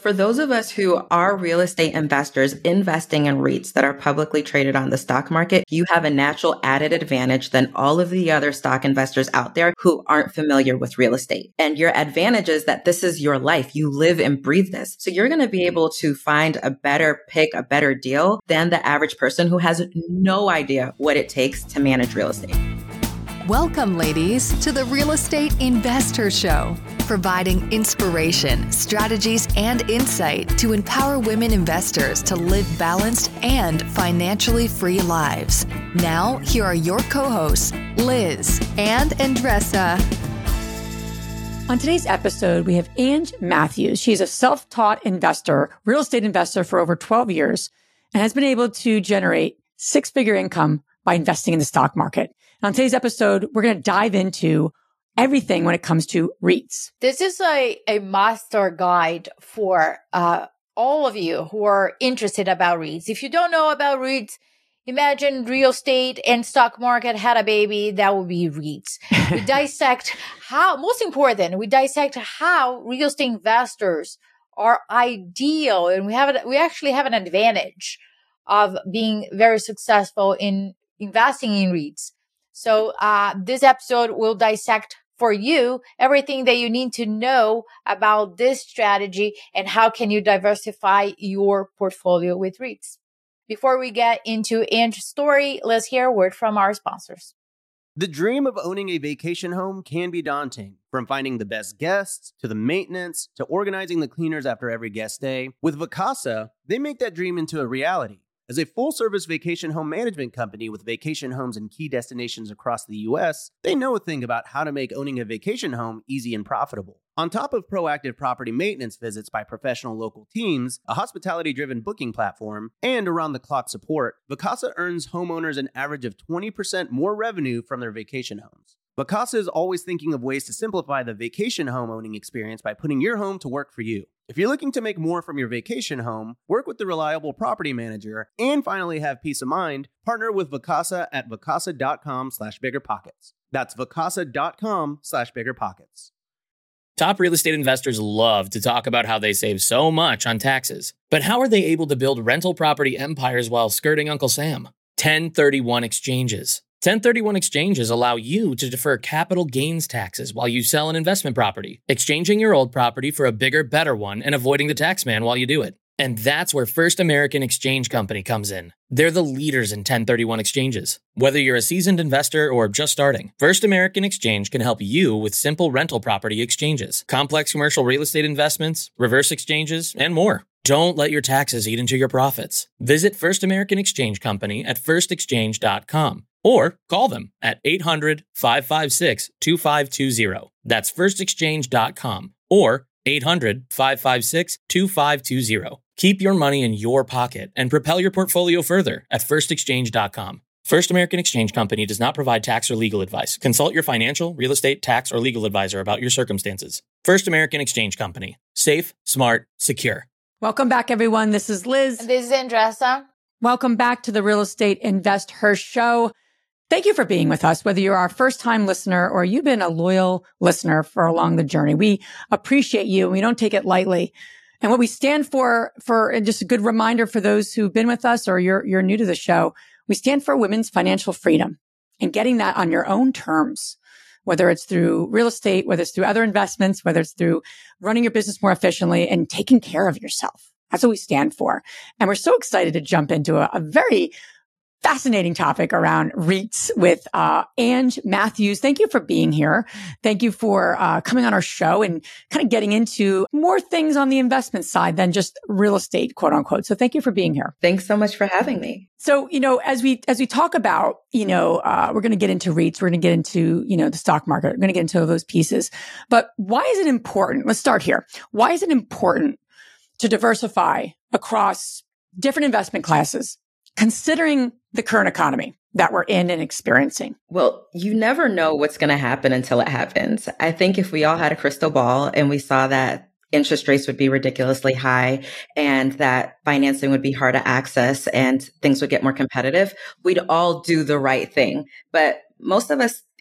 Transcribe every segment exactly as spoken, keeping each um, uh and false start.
For those of us who are real estate investors investing in REITs that are publicly traded on the stock market, you have a natural added advantage than all of the other stock investors out there who aren't familiar with real estate. And your advantage is that this is your life. You live and breathe this. So you're going to be able to find a better pick, a better deal than the average person who has no idea what it takes to manage real estate. Welcome, ladies, to the Real Estate Investor Show, providing inspiration, strategies, and insight to empower women investors to live balanced and financially free lives. Now, here are your co-hosts, Liz and Andressa. On today's episode, we have Ange Matthews. She's a self-taught investor, real estate investor for over twelve years, and has been able to generate six-figure income by investing in the stock market. On today's episode, we're going to dive into everything when it comes to REITs. This is a, a master guide for uh, all of you who are interested about REITs. If you don't know about REITs, imagine real estate and stock market had a baby, that would be REITs. We dissect how, most important, we dissect how real estate investors are ideal. And we have, we actually have an advantage of being very successful in investing in REITs. So uh, this episode will dissect for you everything that you need to know about this strategy and how can you diversify your portfolio with REITs. Before we get into Ange's story, let's hear a word from our sponsors. The dream of owning a vacation home can be daunting. From finding the best guests, to the maintenance, to organizing the cleaners after every guest stay. With Vacasa, they make that dream into a reality. As a full-service vacation home management company with vacation homes in key destinations across the U S, they know a thing about how to make owning a vacation home easy and profitable. On top of proactive property maintenance visits by professional local teams, a hospitality-driven booking platform, and around-the-clock support, Vacasa earns homeowners an average of twenty percent more revenue from their vacation homes. Vacasa is always thinking of ways to simplify the vacation home owning experience by putting your home to work for you. If you're looking to make more from your vacation home, work with the reliable property manager, and finally have peace of mind, partner with Vacasa at vacasa.com slash biggerpockets. That's vacasa.com slash biggerpockets. Top real estate investors love to talk about how they save so much on taxes. But how are they able to build rental property empires while skirting Uncle Sam? ten thirty-one exchanges. ten thirty-one exchanges allow you to defer capital gains taxes while you sell an investment property, exchanging your old property for a bigger, better one and avoiding the tax man while you do it. And that's where First American Exchange Company comes in. They're the leaders in ten thirty-one exchanges. Whether you're a seasoned investor or just starting, First American Exchange can help you with simple rental property exchanges, complex commercial real estate investments, reverse exchanges, and more. Don't let your taxes eat into your profits. Visit First American Exchange Company at first exchange dot com or call them at eight hundred, five five six, two five two zero. That's first exchange dot com or eight hundred, five five six, two five two zero. Keep your money in your pocket and propel your portfolio further at first exchange dot com. First American Exchange Company does not provide tax or legal advice. Consult your financial, real estate, tax, or legal advisor about your circumstances. First American Exchange Company. Safe, smart, secure. Welcome back, everyone. This is Liz. This is Andressa. Welcome back to the Real Estate Investor Show. Thank you for being with us, whether you're our first-time listener or you've been a loyal listener for along the journey. We appreciate you, and we don't take it lightly. And what we stand for, for and just a good reminder for those who've been with us or you're you're new to the show, we stand for women's financial freedom and getting that on your own terms, whether it's through real estate, whether it's through other investments, whether it's through running your business more efficiently and taking care of yourself. That's what we stand for. And we're so excited to jump into a, a very fascinating topic around REITs with uh Ange Matthews. Thank you for being here. Thank you for uh coming on our show and kind of getting into more things on the investment side than just real estate, quote unquote. So thank you for being here. Thanks so much for having me. So, you know, as we as we talk about, you know, uh we're going to get into REITs, we're going to get into, you know, the stock market, we're going to get into those pieces. But why is it important? Let's start here. Why is it important to diversify across different investment classes, considering the current economy that we're in and experiencing? Well, you never know what's going to happen until it happens. I think if we all had a crystal ball and we saw that interest rates would be ridiculously high and that financing would be hard to access and things would get more competitive, we'd all do the right thing. But most of us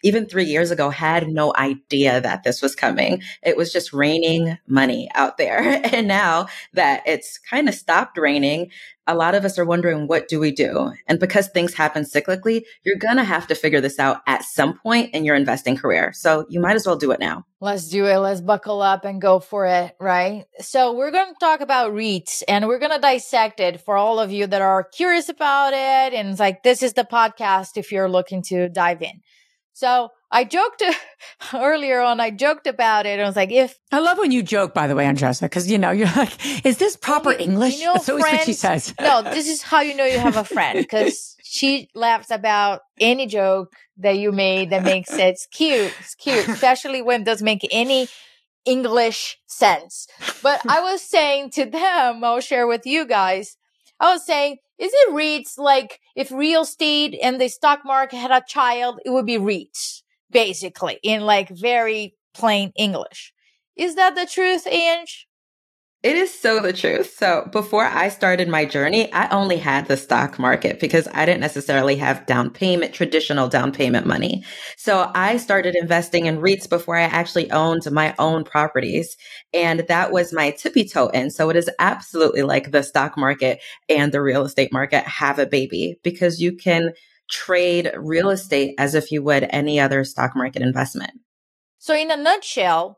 even three years ago, had no idea that this was coming. It was just raining money out there. And now that it's kind of stopped raining, a lot of us are wondering, what do we do? And because things happen cyclically, you're going to have to figure this out at some point in your investing career. So you might as well do it now. Let's do it. Let's buckle up and go for it, right? So we're going to talk about REITs and we're going to dissect it for all of you that are curious about it. And it's like, this is the podcast if you're looking to dive in. So I joked earlier on, I joked about it. I was like, if I love when you joke, by the way, Andressa, because, you know, you're like, is this proper you, English? You know, That's always friends, what she says. No, this is how you know you have a friend, because she laughs about any joke that you made that makes it it's cute. It's cute, especially when it doesn't make any English sense. But I was saying to them, I'll share with you guys, I was saying, is it REITs? Like if real estate and the stock market had a child, it would be REITs, basically, in like very plain English. Is that the truth, Ange? It is so the truth. So before I started my journey, I only had the stock market because I didn't necessarily have down payment, traditional down payment money. So I started investing in REITs before I actually owned my own properties. And that was my tippy toe in. So it is absolutely like the stock market and the real estate market have a baby, because you can trade real estate as if you would any other stock market investment. So in a nutshell,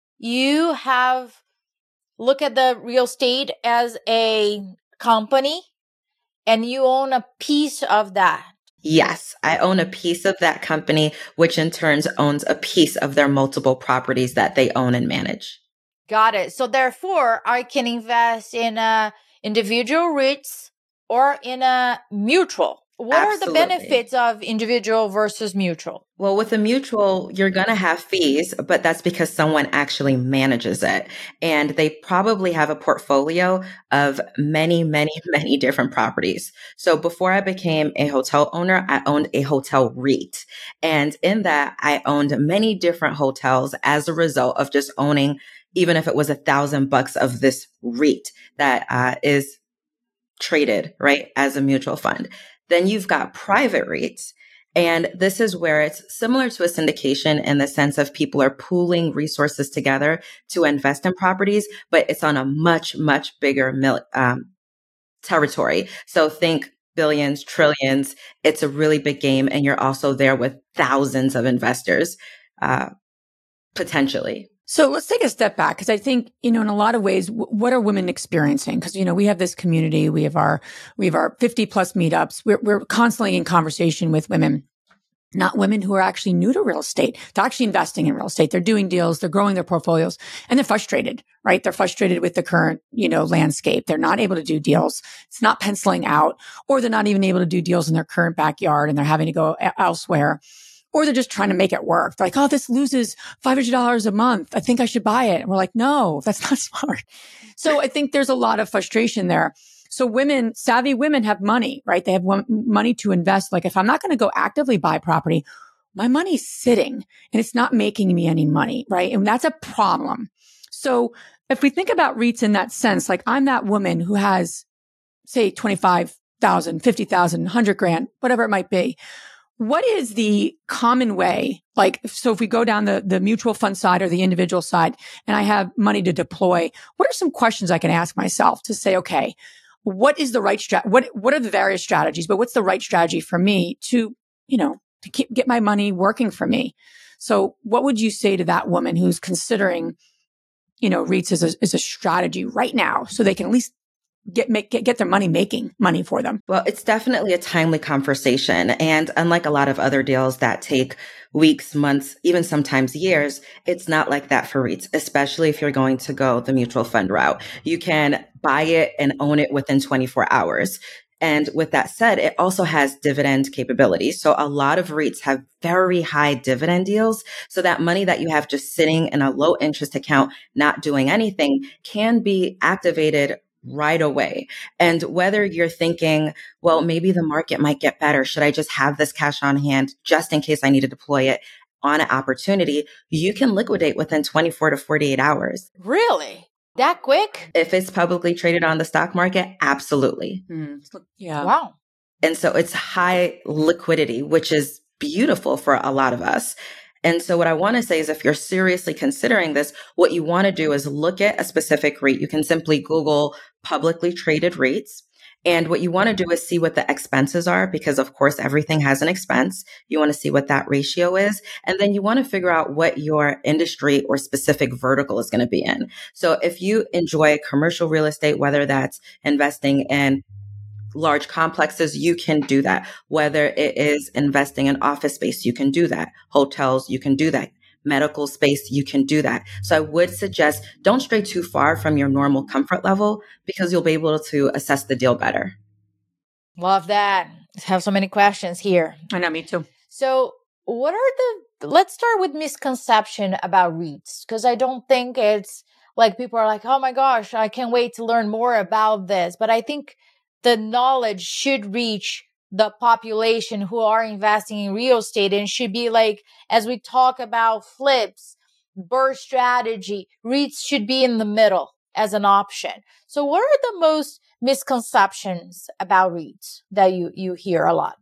you have look at the real estate as a company and you own a piece of that. Yes, I own a piece of that company, which in turn owns a piece of their multiple properties that they own and manage. Got it. So therefore, I can invest in a individual REITs or in a mutual. What Absolutely. Are the benefits of individual versus mutual? Well, with a mutual, you're going to have fees, but that's because someone actually manages it. And they probably have a portfolio of many, many, many different properties. So before I became a hotel owner, I owned a hotel REIT. And in that, I owned many different hotels as a result of just owning, even if it was a thousand bucks of this REIT that uh, is traded, right, as a mutual fund. Then you've got private REITs. And this is where it's similar to a syndication in the sense of people are pooling resources together to invest in properties, but it's on a much, much bigger mil- um, territory. So think billions, trillions. It's a really big game. And you're also there with thousands of investors, uh, potentially. So let's take a step back, because I think, you know, in a lot of ways, w- what are women experiencing? Because, you know, we have this community, we have our, we have our fifty plus meetups. We're, we're constantly in conversation with women, not women who are actually new to real estate. They're actually investing in real estate. They're doing deals. They're growing their portfolios, and they're frustrated, right? They're frustrated with the current, you know, landscape. They're not able to do deals. It's not penciling out, or they're not even able to do deals in their current backyard, and they're having to go a- elsewhere. Or they're just trying to make it work. They're like, oh, this loses five hundred dollars a month. I think I should buy it. And we're like, no, that's not smart. So I think there's a lot of frustration there. So women, savvy women have money, right? They have one, money to invest. Like if I'm not going to go actively buy property, my money's sitting and it's not making me any money, right? And that's a problem. So if we think about REITs in that sense, like I'm that woman who has, say, twenty-five thousand, fifty thousand, one hundred grand, whatever it might be. What is the common way? Like, so if we go down the, the mutual fund side or the individual side and I have money to deploy, what are some questions I can ask myself to say, okay, what is the right strat? What, what are the various strategies, but what's the right strategy for me to, you know, to keep, get my money working for me? So what would you say to that woman who's considering, you know, REITs as a, as a strategy right now so they can at least get make get, get their money making money for them? Well, it's definitely a timely conversation. And unlike a lot of other deals that take weeks, months, even sometimes years, it's not like that for REITs, especially if you're going to go the mutual fund route. You can buy it and own it within twenty-four hours. And with that said, it also has dividend capabilities. So a lot of REITs have very high dividend deals. So that money that you have just sitting in a low interest account, not doing anything, can be activated right away. And whether you're thinking, well, maybe the market might get better. Should I just have this cash on hand just in case I need to deploy it on an opportunity? You can liquidate within twenty-four to forty-eight hours. Really? That quick? If it's publicly traded on the stock market, absolutely. Mm, yeah. Wow. And so it's high liquidity, which is beautiful for a lot of us. And so what I want to say is if you're seriously considering this, what you want to do is look at a specific REIT. You can simply Google publicly traded REITs. And what you want to do is see what the expenses are, because of course, everything has an expense. You want to see what that ratio is. And then you want to figure out what your industry or specific vertical is going to be in. So if you enjoy commercial real estate, whether that's investing in large complexes, you can do that. Whether it is investing in office space, you can do that. Hotels, you can do that. Medical space, you can do that. So I would suggest don't stray too far from your normal comfort level, because you'll be able to assess the deal better. Love that. I have so many questions here. I know, me too. So what are the, let's start with misconception about REITs, because I don't think it's like people are like, oh my gosh, I can't wait to learn more about this. But I think the knowledge should reach the population who are investing in real estate, and should be like, as we talk about flips, burst strategy, REITs should be in the middle as an option. So what are the most misconceptions about REITs that you, you hear a lot?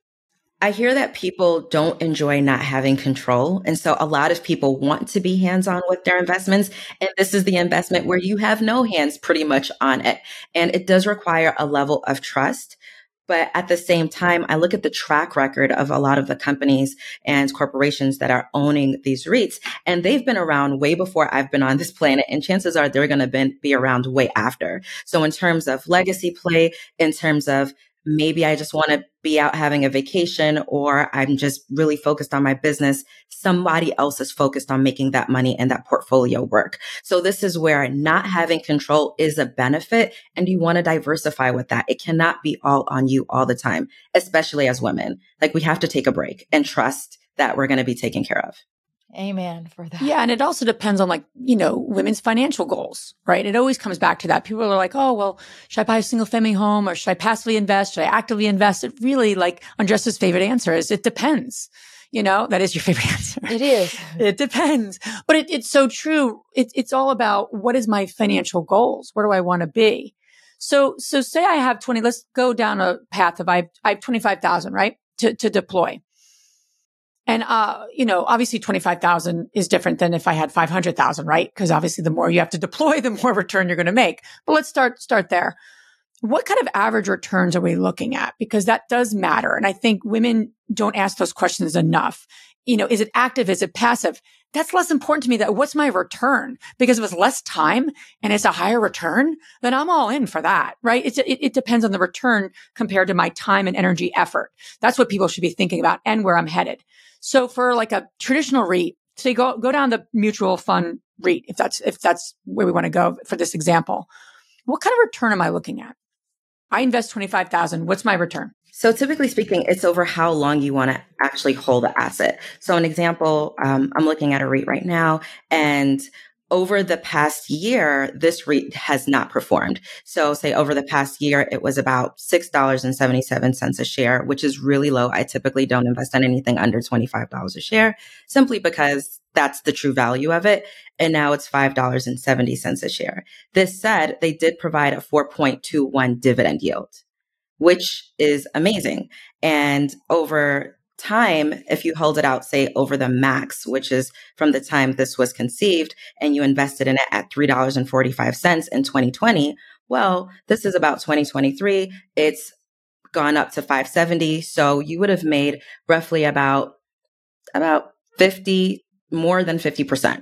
I hear that people don't enjoy not having control. And so a lot of people want to be hands-on with their investments. And this is the investment where you have no hands pretty much on it. And it does require a level of trust. But at the same time, I look at the track record of a lot of the companies and corporations that are owning these REITs, and they've been around way before I've been on this planet. And chances are they're going to be around way after. So in terms of legacy play, in terms of maybe I just want to be out having a vacation, or I'm just really focused on my business, somebody else is focused on making that money and that portfolio work. So this is where not having control is a benefit, and you want to diversify with that. It cannot be all on you all the time, especially as women. Like, we have to take a break and trust that we're going to be taken care of. Amen for that. Yeah. And it also depends on, like, you know, women's financial goals, right? It always comes back to that. People are like, oh, well, should I buy a single family home, or should I passively invest? Should I actively invest? It really, like, Andressa's favorite answer is it depends. You know, that is your favorite answer. It is. It depends. But it, it's so true. It, it's all about, what is my financial goals? Where do I want to be? So, so say I have twenty, let's go down a path of I have, I have twenty-five thousand, right? To, to deploy. And, uh, you know, obviously twenty-five thousand is different than if I had five hundred thousand, right? Because obviously the more you have to deploy, the more return you're going to make. But let's start, start there. What kind of average returns are we looking at? Because that does matter. And I think women don't ask those questions enough. You know, is it active? Is it passive? That's less important to me. That what's my return? Because if it's less time and it's a higher return, then I'm all in for that, right? It's, it, it depends on the return compared to my time and energy effort. That's what people should be thinking about, and where I'm headed. So for like a traditional REIT, say go, go down the mutual fund REIT, if that's, if that's where we want to go for this example, what kind of return am I looking at? I invest twenty-five thousand. What's my return? So typically speaking, it's over how long you want to actually hold the asset. So an example, um, I'm looking at a REIT right now, and over the past year, this REIT has not performed. So say over the past year, it was about six dollars and seventy-seven cents a share, which is really low. I typically don't invest in anything under twenty-five dollars a share, simply because that's the true value of it. And now it's five dollars and seventy cents a share. This said, they did provide a four point two one dividend yield, which is amazing. And over time, if you hold it out, say over the max, which is from the time this was conceived, and you invested in it at three dollars and forty-five cents in twenty twenty, well, this is about twenty twenty-three. It's gone up to five seventy. So you would have made roughly about, about fifty, more than fifty percent,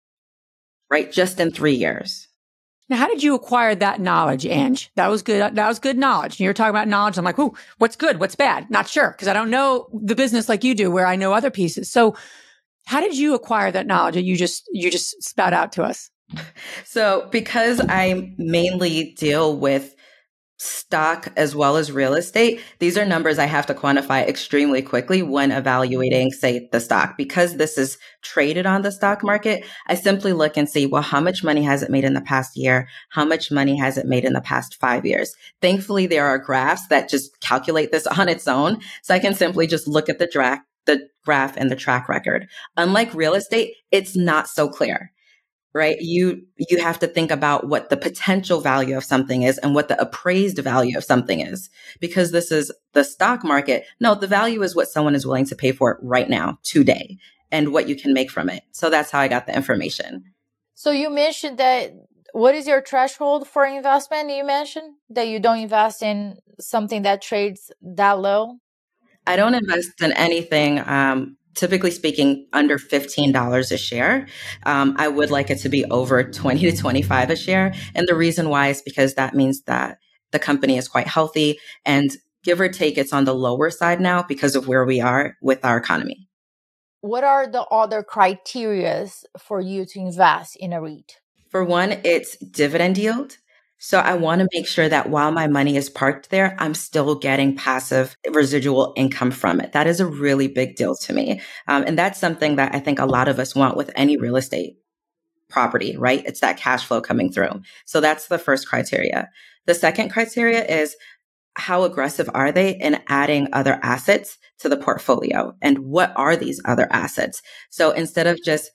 right? Just in three years. Now, how did you acquire that knowledge, Ange? That was good. That was good knowledge. You're talking about knowledge. I'm like, ooh, what's good? What's bad? Not sure. Because I don't know the business like you do, where I know other pieces. So how did you acquire that knowledge that you just, you just spout out to us? So because I mainly deal with stock as well as real estate, these are numbers I have to quantify extremely quickly when evaluating, say, the stock. Because this is traded on the stock market, I simply look and see, well, how much money has it made in the past year? How much money has it made in the past five years? Thankfully, there are graphs that just calculate this on its own. So I can simply just look at the, dra- the graph and the track record. Unlike real estate, it's not so clear. Right? You, you have to think about what the potential value of something is and what the appraised value of something is, because this is the stock market, no, the value is what someone is willing to pay for it right now, today, and what you can make from it. So that's how I got the information. So you mentioned that, what is your threshold for investment? You mentioned that you don't invest in something that trades that low. I don't invest in anything, um, typically speaking, under fifteen dollars a share. Um, I would like it to be over twenty to twenty-five a share. And the reason why is because that means that the company is quite healthy, and give or take, it's on the lower side now because of where we are with our economy. What are the other criteria for you to invest in a REIT? For one, it's dividend yield. So I want to make sure that while my money is parked there, I'm still getting passive residual income from it. That is a really big deal to me. Um, and that's something that I think a lot of us want with any real estate property, right? It's that cash flow coming through. So that's the first criteria. The second criteria is, how aggressive are they in adding other assets to the portfolio? And what are these other assets? So instead of just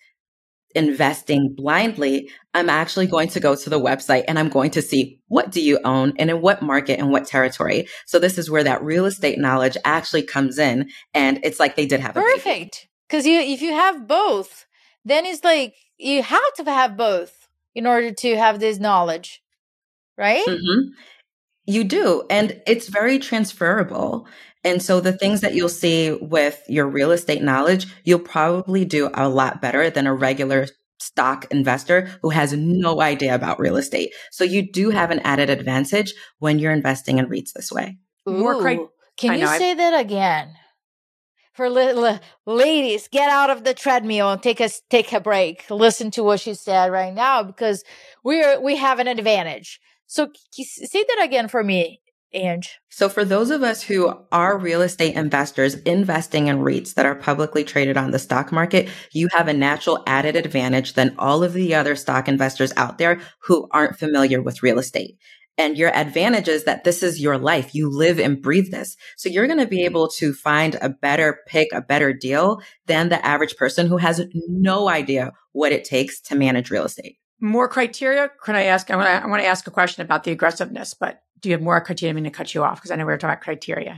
investing blindly, I'm actually going to go to the website and I'm going to see, what do you own and in what market and what territory? So this is where that real estate knowledge actually comes in. And it's like they did have a perfect. Because you, if you have both, then it's like you have to have both in order to have this knowledge, right? Mm-hmm. You do. And it's very transferable. And so the things that you'll see with your real estate knowledge, you'll probably do a lot better than a regular stock investor who has no idea about real estate. So you do have an added advantage when you're investing in REITs this way. Ooh, More cri- Can I you know, say I've- that again? For li- ladies, get out of the treadmill and take a take a break. Listen to what she said right now, because we're we have an advantage. So say that again for me, Ange. So for those of us who are real estate investors investing in REITs that are publicly traded on the stock market, you have a natural added advantage than all of the other stock investors out there who aren't familiar with real estate. And your advantage is that this is your life. You live and breathe this. So you're going to be able to find a better pick, a better deal than the average person who has no idea what it takes to manage real estate. More criteria? Can I ask? I want to, I want to ask a question about the aggressiveness, but do you have more criteria? I mean to cut you off because I know we were talking about criteria.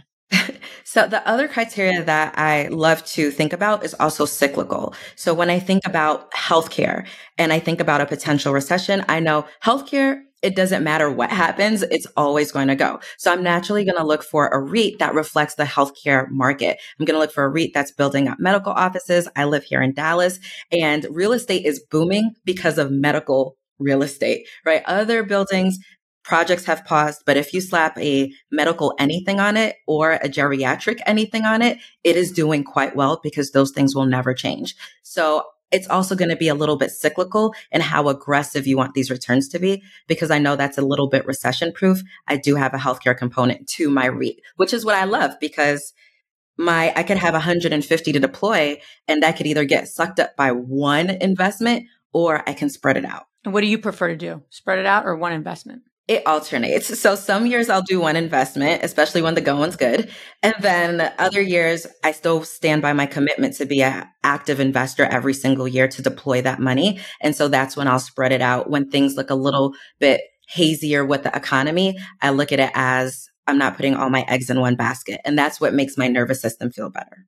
So the other criteria that I love to think about is also cyclical. So when I think about healthcare and I think about a potential recession, I know healthcare, it doesn't matter what happens, it's always going to go. So I'm naturally going to look for a REIT that reflects the healthcare market. I'm going to look for a REIT that's building up medical offices. I live here in Dallas, and real estate is booming because of medical real estate, right? Other buildings, projects have paused, but if you slap a medical anything on it or a geriatric anything on it, it is doing quite well because those things will never change. So it's also going to be a little bit cyclical in how aggressive you want these returns to be, because I know that's a little bit recession proof. I do have a healthcare component to my REIT, which is what I love, because my, I could have one hundred fifty to deploy and that could either get sucked up by one investment or I can spread it out. And what do you prefer to do? Spread it out or one investment? It alternates. So some years I'll do one investment, especially when the going's good. And then other years, I still stand by my commitment to be an active investor every single year to deploy that money. And so that's when I'll spread it out. When things look a little bit hazier with the economy, I look at it as I'm not putting all my eggs in one basket. And that's what makes my nervous system feel better.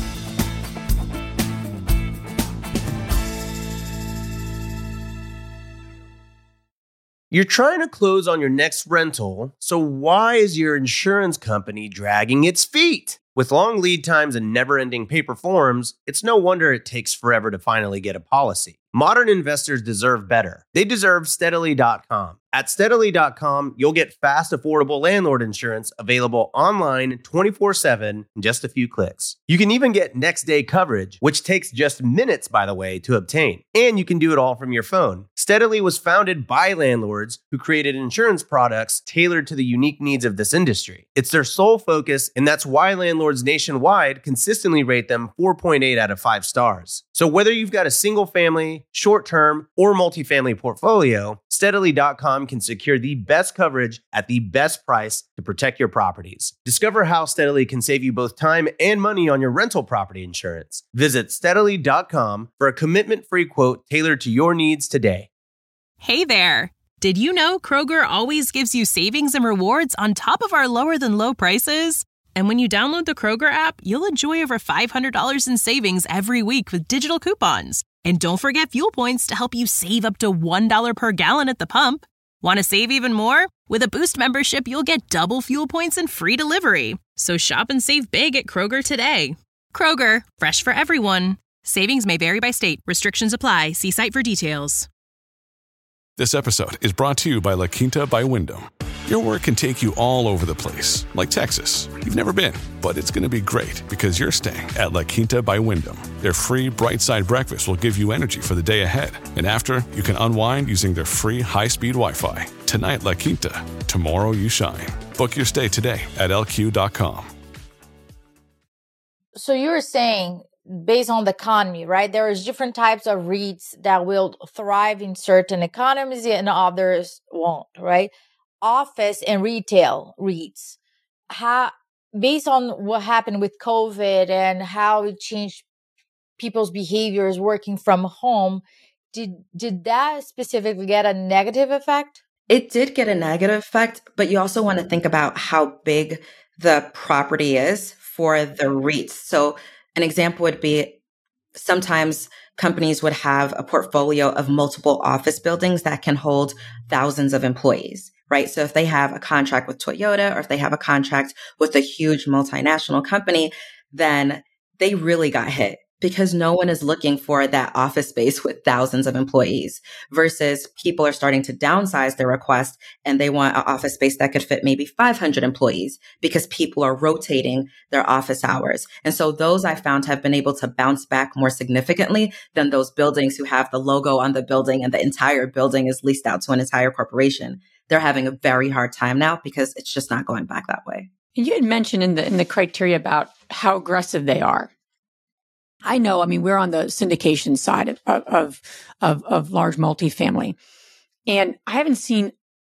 You're trying to close on your next rental, so why is your insurance company dragging its feet? With long lead times and never-ending paper forms, it's no wonder it takes forever to finally get a policy. Modern investors deserve better. They deserve Steadily dot com. At Steadily dot com, you'll get fast, affordable landlord insurance available online twenty-four seven in just a few clicks. You can even get next-day coverage, which takes just minutes, by the way, to obtain. And you can do it all from your phone. Steadily was founded by landlords who created insurance products tailored to the unique needs of this industry. It's their sole focus, and that's why landlords nationwide consistently rate them four point eight out of five stars. So whether you've got a single-family, short-term, or multifamily portfolio, Steadily dot com can secure the best coverage at the best price to protect your properties. Discover how Steadily can save you both time and money on your rental property insurance. Visit Steadily dot com for a commitment-free quote tailored to your needs today. Hey there! Did you know Kroger always gives you savings and rewards on top of our lower than low prices? And when you download the Kroger app, you'll enjoy over five hundred dollars in savings every week with digital coupons. And don't forget fuel points to help you save up to one dollar per gallon at the pump. Want to save even more? With a Boost membership, you'll get double fuel points and free delivery. So shop and save big at Kroger today. Kroger, fresh for everyone. Savings may vary by state. Restrictions apply. See site for details. This episode is brought to you by La Quinta by Wyndham. Your work can take you all over the place, like Texas. You've never been, but it's going to be great because you're staying at La Quinta by Wyndham. Their free Bright Side breakfast will give you energy for the day ahead. And after, you can unwind using their free high-speed Wi-Fi. Tonight, La Quinta. Tomorrow, you shine. Book your stay today at L Q dot com. So you were saying, based on the economy, right? There is different types of REITs that will thrive in certain economies and others won't, right? Office and retail REITs, how, based on what happened with COVID and how it changed people's behaviors working from home, did did that specifically get a negative effect? It did get a negative effect, but you also want to think about how big the property is for the REITs. So an example would be sometimes companies would have a portfolio of multiple office buildings that can hold thousands of employees, right? So if they have a contract with Toyota or if they have a contract with a huge multinational company, then they really got hit because no one is looking for that office space with thousands of employees versus people are starting to downsize their request and they want an office space that could fit maybe five hundred employees because people are rotating their office hours. And so those I found have been able to bounce back more significantly than those buildings who have the logo on the building and the entire building is leased out to an entire corporation. They're having a very hard time now because it's just not going back that way. You had mentioned in the in the criteria about how aggressive they are. I know, I mean, we're on the syndication side of, of, of, of large multifamily. And I haven't seen,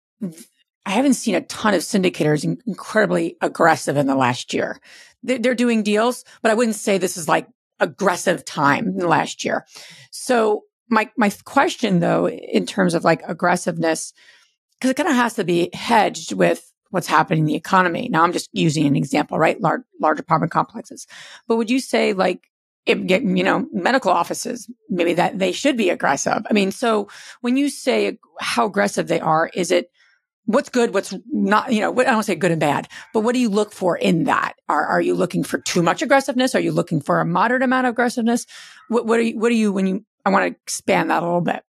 I haven't seen a ton of syndicators incredibly aggressive in the last year. They're, they're doing deals, but I wouldn't say this is like aggressive time in the last year. So my, my question though, in terms of like aggressiveness, because it kind of has to be hedged with what's happening in the economy. Now I'm just using an example, right? Large, large apartment complexes. But would you say like, It, you know, medical offices, maybe that they should be aggressive. I mean, so when you say how aggressive they are, is it what's good, what's not, you know, what, I don't say good and bad, but what do you look for in that? Are, are you looking for too much aggressiveness? Are you looking for a moderate amount of aggressiveness? What, what are you, what are you, when you, I want to expand that a little bit.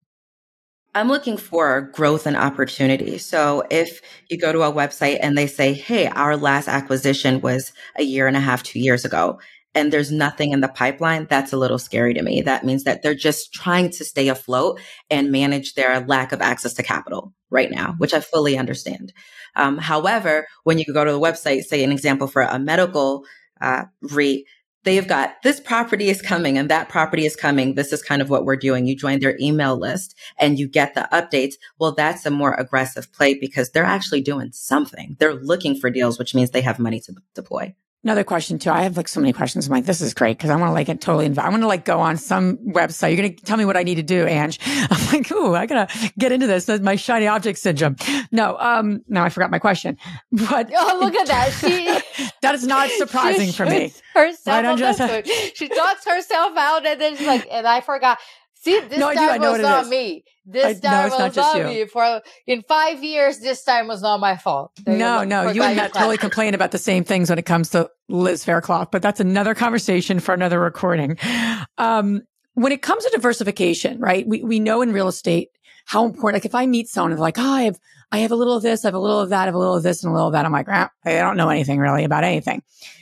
I'm looking for growth and opportunity. So if you go to a website and they say, hey, our last acquisition was a year and a half, two years ago, and there's nothing in the pipeline, that's a little scary to me. That means that they're just trying to stay afloat and manage their lack of access to capital right now, which I fully understand. Um, however, when you go to the website, say an example for a medical uh, REIT, they've got this property is coming and that property is coming. This is kind of what we're doing. You join their email list and you get the updates. Well, that's a more aggressive play because they're actually doing something. They're looking for deals, which means they have money to deploy. Another question too. I have like so many questions. I'm like, this is great because I want to like get totally involved. I want to like go on some website. You're going to tell me what I need to do, Ange. I'm like, ooh, I gotta get into this. That's my shiny object syndrome. No, um, no, I forgot my question. But oh, look at that. She that is not surprising for me. Herself right, on just, uh, she talks herself out and then she's like, and I forgot. See, this no, time do, was not me. This I, time no, was not, not me. For in five years, this time was not my fault. There no, you no, you and Matt totally complain about the same things when it comes to Liz Faircloth, but that's another conversation for another recording. Um, when it comes to diversification, right? We we know in real estate how important. Like if I meet someone, like, oh, I have I have a little of this, I have a little of that, I have a little of this, and a little of that. I'm like, ah, I don't know anything really about anything.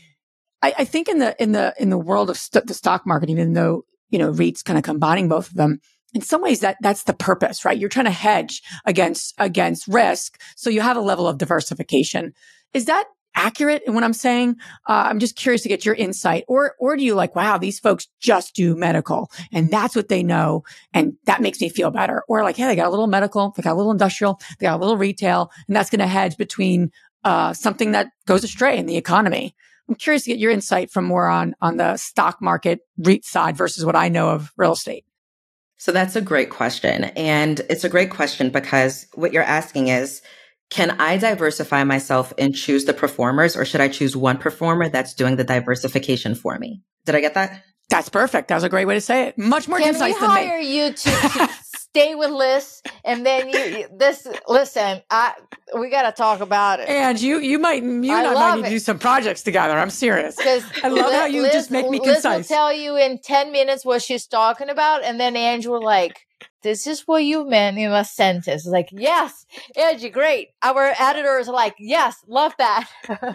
I, I think in the in the in the world of st- the stock market, even though you know REITs kind of combining both of them. In some ways, that that's the purpose, right? You're trying to hedge against against risk, so you have a level of diversification. Is that accurate in what I'm saying? Uh, I'm just curious to get your insight, or or do you like, wow, these folks just do medical, and that's what they know, and that makes me feel better, or like, hey, they got a little medical, they got a little industrial, they got a little retail, and that's going to hedge between uh, something that goes astray in the economy. I'm curious to get your insight from more on on the stock market REIT side versus what I know of real estate. So that's a great question. And it's a great question because what you're asking is, can I diversify myself and choose the performers, or should I choose one performer that's doing the diversification for me? Did I get that? That's perfect. That was a great way to say it. Much more Can concise we than me. hire you to, to stay with Liz, and then you this listen? I we got to talk about it. And you, you might, you and I, I might love need it. to do some projects together. I'm serious. Because I love how you just make me Liz concise. will tell you in ten minutes what she's talking about, and then Andrew will like, this is what you meant in a sentence. Like, yes, Angie, great. Our editors are like, yes, love that.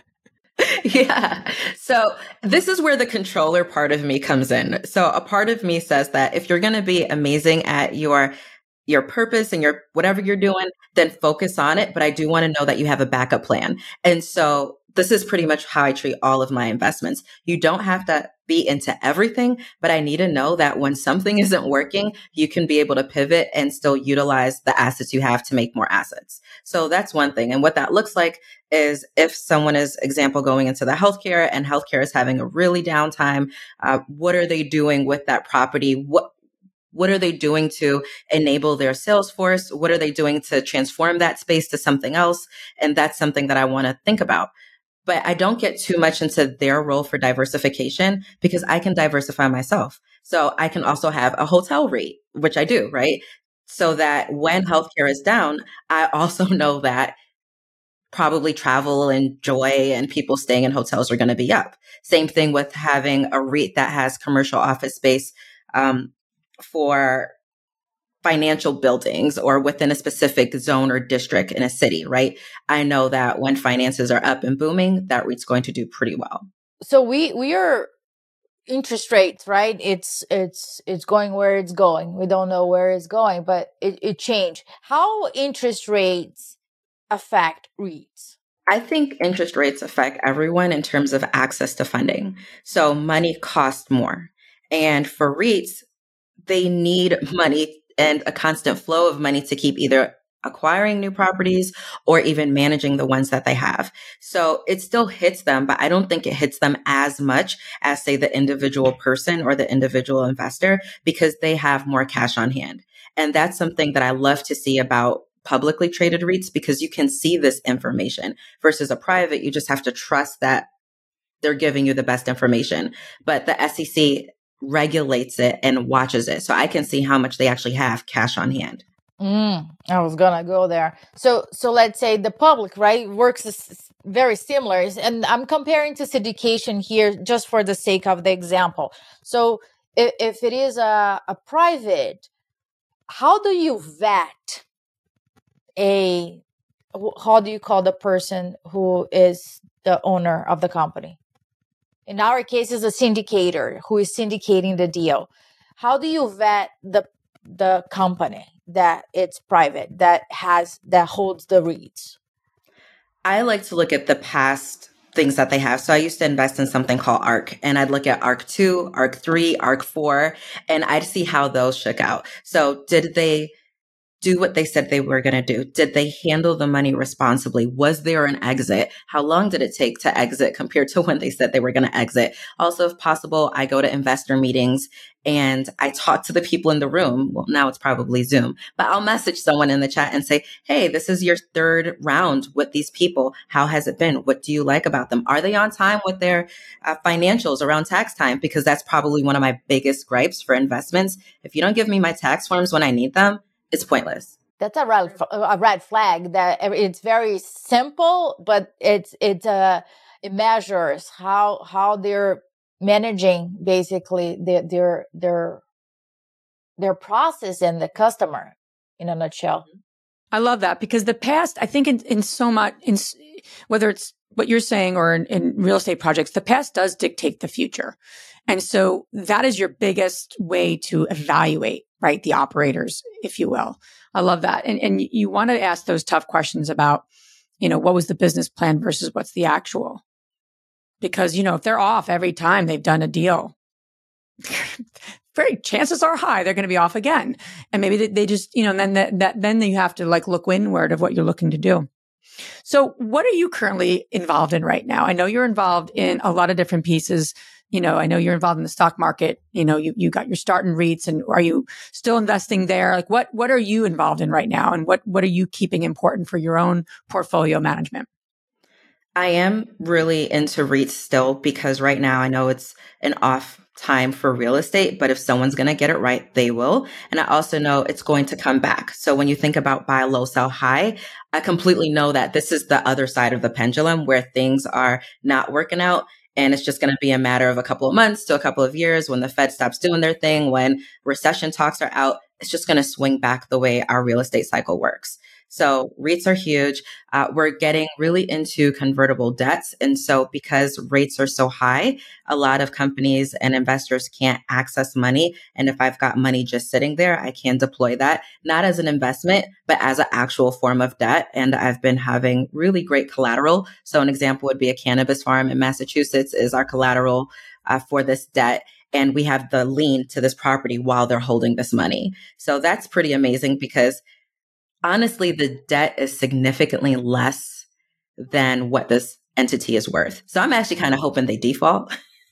Yeah. So this is where the controller part of me comes in. So a part of me says that if you're going to be amazing at your your purpose and your whatever you're doing, then focus on it. But I do want to know that you have a backup plan. And so this is pretty much how I treat all of my investments. You don't have to be into everything, but I need to know that when something isn't working, you can be able to pivot and still utilize the assets you have to make more assets. So that's one thing. And what that looks like is if someone is, example, going into the healthcare and healthcare is having a really downtime, uh, what are they doing with that property? What What are they doing to enable their sales force? What are they doing to transform that space to something else? And that's something that I want to think about. But I don't get too much into their role for diversification because I can diversify myself. So I can also have a hotel REIT, which I do, right? So that when healthcare is down, I also know that probably travel and joy and people staying in hotels are going to be up. Same thing with having a REIT that has commercial office space um, for financial buildings or within a specific zone or district in a city, right? I know that when finances are up and booming, that REIT's going to do pretty well. So we we are interest rates, right? It's it's it's going where it's going. We don't know where it's going, but it, it changed. How interest rates affect REITs? I think interest rates affect everyone in terms of access to funding. So money costs more. And for REITs, they need money and a constant flow of money to keep either acquiring new properties or even managing the ones that they have. So it still hits them, but I don't think it hits them as much as, say, the individual person or the individual investor because they have more cash on hand. And that's something that I love to see about publicly traded REITs because you can see this information versus a private. You just have to trust that they're giving you the best information. But the S E C regulates it and watches it. So I can see how much they actually have cash on hand. Mm, I was going to go there. So, so let's say the public, right, works very similar. And I'm comparing to syndication here just for the sake of the example. So if, if it is a, a private, how do you vet a, how do you call the person who is the owner of the company? In our case, it's a syndicator who is syndicating the deal. How do you vet the the company that it's private, that has that holds the REITs? I like to look at the past things that they have. So I used to invest in something called ARC, and I'd look at ARC two, ARC three, ARC four, and I'd see how those shook out. So did they do what they said they were going to do? Did they handle the money responsibly? Was there an exit? How long did it take to exit compared to when they said they were going to exit? Also, if possible, I go to investor meetings and I talk to the people in the room. Well, now it's probably Zoom, but I'll message someone in the chat and say, hey, this is your third round with these people. How has it been? What do you like about them? Are they on time with their uh, financials around tax time? Because that's probably one of my biggest gripes for investments. If you don't give me my tax forms when I need them, it's pointless. That's a red, a red flag. That it's very simple, but it's it's uh it measures how how they're managing basically their their their their process and the customer in a nutshell. I love that because the past, I think, in, in so much, in whether it's what you're saying or in, in real estate projects, the past does dictate the future, and so that is your biggest way to evaluate. Right, the operators, if you will. I love that. And and you want to ask those tough questions about, you know, what was the business plan versus what's the actual? Because, you know, if they're off every time they've done a deal, very chances are high they're going to be off again. And maybe they, they just, you know, and then that, that then you have to like look inward of what you're looking to do. So what are you currently involved in right now? I know you're involved in a lot of different pieces You know, I know you're involved in the stock market. You know, you, you got your start in REITs, and are you still investing there? Like what, what are you involved in right now? And what, what are you keeping important for your own portfolio management? I am really into REITs still because right now I know it's an off time for real estate, but if someone's going to get it right, they will. And I also know it's going to come back. So when you think about buy low, sell high, I completely know that this is the other side of the pendulum where things are not working out. And it's just going to be a matter of a couple of months to a couple of years when the Fed stops doing their thing, when recession talks are out, it's just going to swing back the way our real estate cycle works. So REITs are huge. Uh, we're getting really into convertible debts. And so because rates are so high, a lot of companies and investors can't access money. And if I've got money just sitting there, I can deploy that, not as an investment, but as an actual form of debt. And I've been having really great collateral. So an example would be a cannabis farm in Massachusetts is our collateral uh, for this debt. And we have the lien to this property while they're holding this money. So that's pretty amazing because honestly, the debt is significantly less than what this entity is worth. So I'm actually kind of hoping they default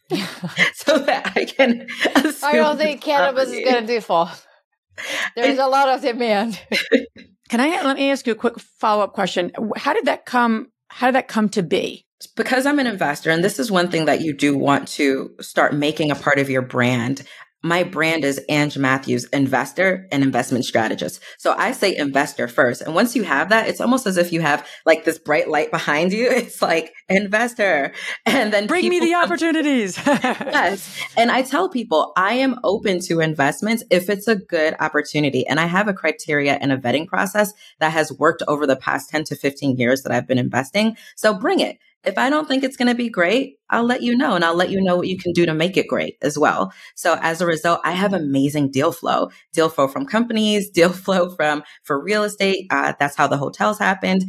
so that I can assume I don't think cannabis is going to default. There's a lot of demand. Can I, let me ask you a quick follow-up question. How did that come, how did that come to be? Because I'm an investor, and this is one thing that you do want to start making a part of your brand. My brand is Ange Matthews, investor and investment strategist. So I say investor first. And once you have that, it's almost as if you have like this bright light behind you. It's like investor. And then bring me the come- opportunities. Yes. And I tell people I am open to investments if it's a good opportunity. And I have a criteria and a vetting process that has worked over the past ten to fifteen years that I've been investing. So bring it. If I don't think it's going to be great, I'll let you know, and I'll let you know what you can do to make it great as well. So as a result, I have amazing deal flow, deal flow from companies, deal flow from for real estate. Uh, that's how the hotels happened.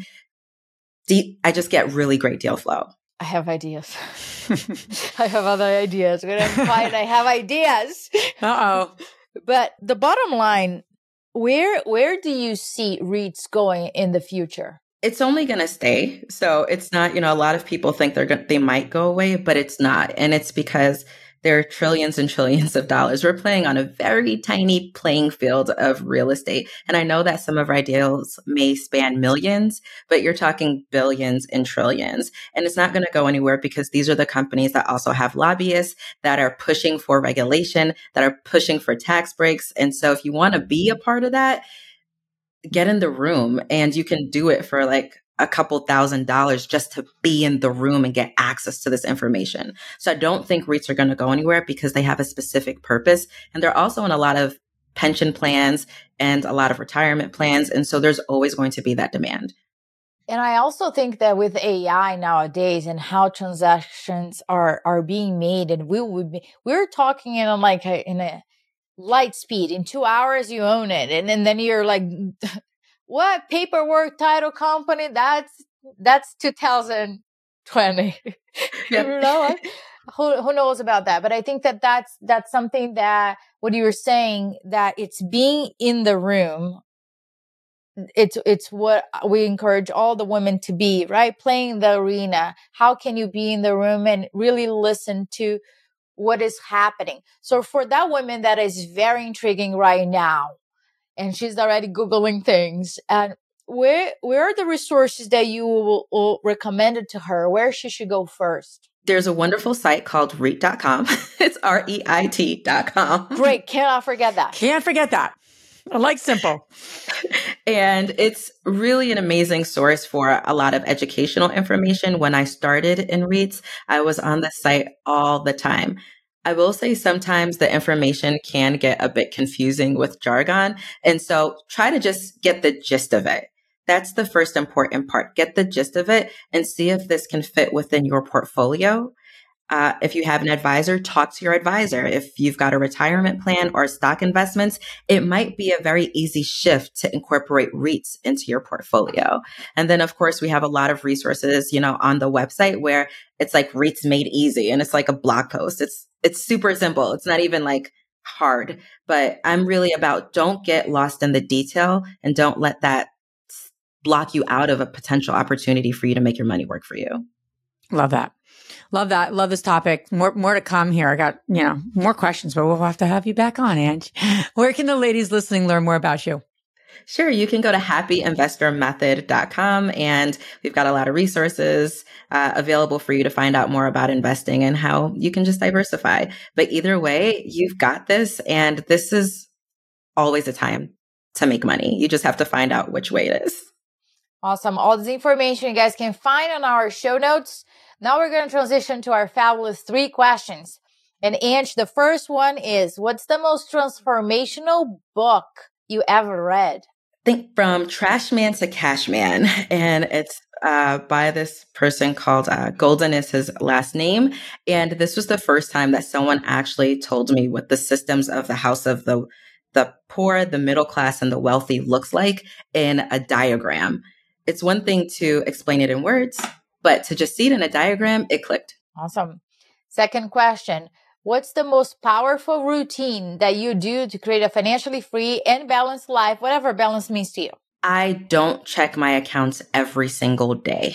De- I just get really great deal flow. I have ideas. I have other ideas. When I'm quiet, I have ideas. Uh-oh. But the bottom line, where where do you see REITs going in the future? It's only going to stay. So it's not, you know, a lot of people think they're going they might go away, but it's not. And it's because there are trillions and trillions of dollars. We're playing on a very tiny playing field of real estate. And I know that some of our deals may span millions, but you're talking billions and trillions. And it's not going to go anywhere because these are the companies that also have lobbyists that are pushing for regulation, that are pushing for tax breaks. And so if you want to be a part of that, get in the room, and you can do it for like a couple thousand dollars just to be in the room and get access to this information. So I don't think REITs are going to go anywhere because they have a specific purpose. And they're also in a lot of pension plans and a lot of retirement plans. And so there's always going to be that demand. And I also think that with A I nowadays and how transactions are, are being made, and we would be, we're talking in a, like a, in a light speed. In two hours, you own it. And, and then you're like, what? Paperwork, title company? That's that's two thousand twenty. Yeah. You know, who, who knows about that? But I think that that's, that's something that what you were saying, that it's being in the room. It's, it's what we encourage all the women to be, right? Playing the arena. How can you be in the room and really listen to what is happening? So for that woman that is very intriguing right now, and she's already Googling things, and where where are the resources that you will, will recommend it to her? Where she should go first? There's a wonderful site called R E I T dot com. It's R E I T dot com. Great. Cannot forget that. Can't forget that. I like simple. And it's really an amazing source for a lot of educational information. When I started in REITs, I was on the site all the time. I will say sometimes the information can get a bit confusing with jargon. And so try to just get the gist of it. That's the first important part. Get the gist of it and see if this can fit within your portfolio. Uh, if you have an advisor, talk to your advisor. If you've got a retirement plan or stock investments, it might be a very easy shift to incorporate REITs into your portfolio. And then, of course, we have a lot of resources, you know, on the website where it's like REITs made easy, and it's like a blog post. It's it's super simple. It's not even like hard, but I'm really about don't get lost in the detail and don't let that block you out of a potential opportunity for you to make your money work for you. Love that. Love that. Love this topic. More, more to come here. I got, you know, more questions, but we'll have to have you back on, Ange. Where can the ladies listening learn more about you? Sure. You can go to happy investor method dot com, and we've got a lot of resources uh, available for you to find out more about investing and how you can just diversify. But either way, you've got this, and this is always a time to make money. You just have to find out which way it is. Awesome. All this information you guys can find on our show notes. Now we're going to transition to our fabulous three questions. And Ange, the first one is, what's the most transformational book you ever read? Think From Trash Man to Cash Man. And it's uh, by this person called uh, Golden is his last name. And this was the first time that someone actually told me what the systems of the house of the, the poor, the middle class, and the wealthy looks like in a diagram. It's one thing to explain it in words, but to just see it in a diagram, it clicked. Awesome. Second question. What's the most powerful routine that you do to create a financially free and balanced life, whatever balance means to you? I don't check my accounts every single day.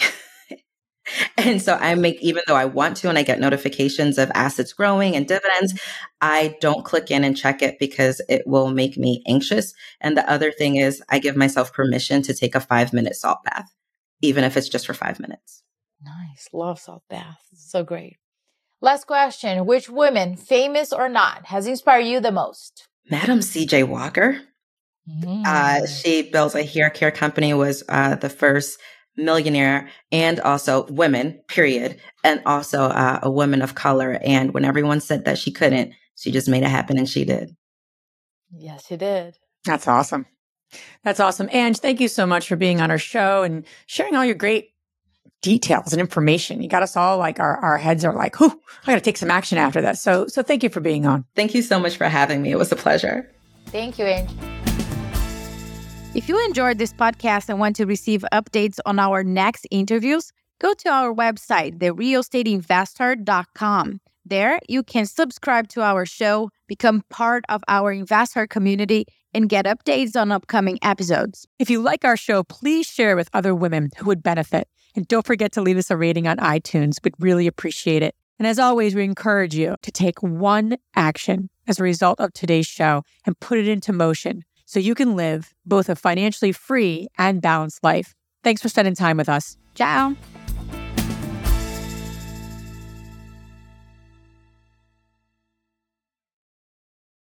And so I make, even though I want to, and I get notifications of assets growing and dividends, I don't click in and check it because it will make me anxious. And the other thing is I give myself permission to take a five minute salt bath, even if it's just for five minutes. Nice. Love salt baths. So great. Last question. Which woman, famous or not, has inspired you the most? Madam C J Walker. Mm. Uh, she built a hair care company, was uh, the first millionaire, and also women, period. And also uh, a woman of color. And when everyone said that she couldn't, she just made it happen, and she did. Yes, she did. That's awesome. That's awesome. Ange, thank you so much for being on our show and sharing all your great details and information. You got us all like our, our heads are like, whew, I got to take some action after this. So, so thank you for being on. Thank you so much for having me. It was a pleasure. Thank you, Ange. If you enjoyed this podcast and want to receive updates on our next interviews, go to our website, the real estate investor dot com. There, you can subscribe to our show, become part of our investor community, and get updates on upcoming episodes. If you like our show, please share with other women who would benefit. And don't forget to leave us a rating on iTunes. We'd really appreciate it. And as always, we encourage you to take one action as a result of today's show and put it into motion so you can live both a financially free and balanced life. Thanks for spending time with us. Ciao.